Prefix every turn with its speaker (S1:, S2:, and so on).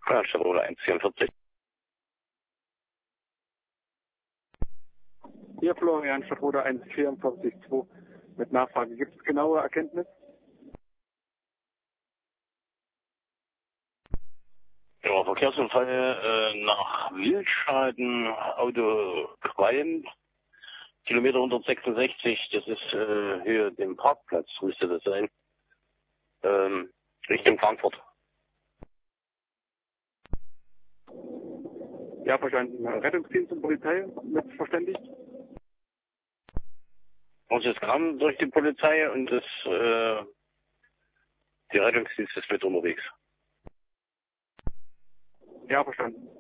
S1: Ja, Stadtrolle 144.
S2: Hier Florian, Stadtrolle 144.2 mit Nachfrage. Gibt es genaue Erkenntnis?
S1: Ja, Verkehrsunfall nach Wildschaden, Auto qualmt, Kilometer 166, das ist hier dem Parkplatz, müsste das sein, Richtung Frankfurt.
S2: Ja, verstanden. Rettungsdienst und Polizei mit verständigt?
S1: Und es kam durch die Polizei und die Rettungsdienst ist mit unterwegs.
S2: Ja, verstanden.